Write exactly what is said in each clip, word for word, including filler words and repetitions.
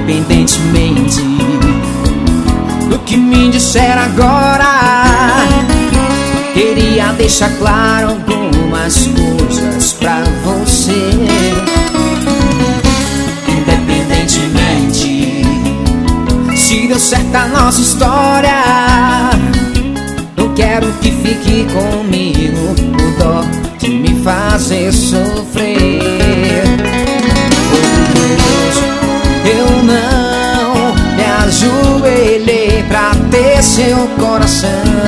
independentemente do que me disser agora, queria deixar claro algumas coisas pra você. Independentemente se deu certo a nossa história, não quero que fique comigo por dó de me fazer sofrer. Eu não me ajoelhei pra ter seu coração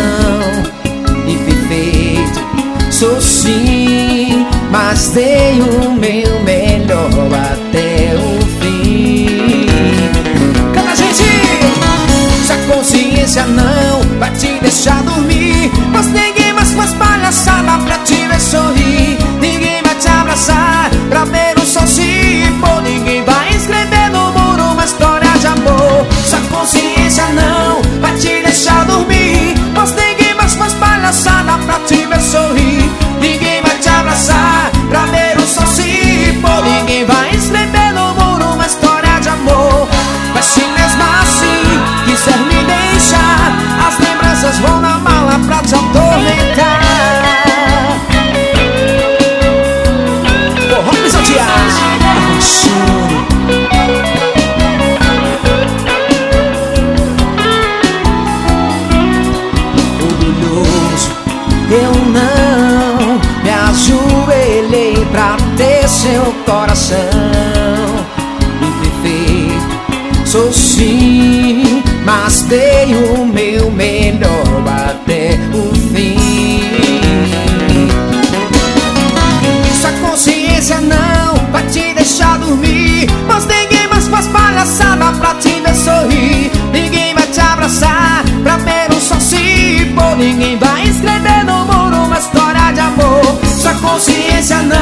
imperfeito. Sou sim, mas dei o meu melhor até o fim. Canta, gente! Se a consciência não vai te deixar dormir, mas ninguém mais faz palhaçada pra te ver sorrir. Ninguém vai te abraçar pra ver o sol se pôr. Ninguém vai escrever no muro uma história de amor. Se a consciência não vai te deixar dormir, mas ninguém mais faz palhaçada pra te ver sorrir. Ninguém vai te abraçar pra ver o sol se pôr. Ninguém vai escrever no muro uma história de amor. Mas se mesmo assim quiser me deixar, as lembranças vão na mala pra te atormentar. Porra, me saltear orgulhoso, eu não me ajoelhei pra ter seu coração imperfeito. Sou sim, mas dei o meu melhor até o fim. Se a consciência não vai te deixar dormir, mas ninguém mais faz palhaçada pra te ver sorrir. Ninguém vai te abraçar pra ver o sol se pôr. Ninguém vai escrever no muro uma história de amor. Se a consciência não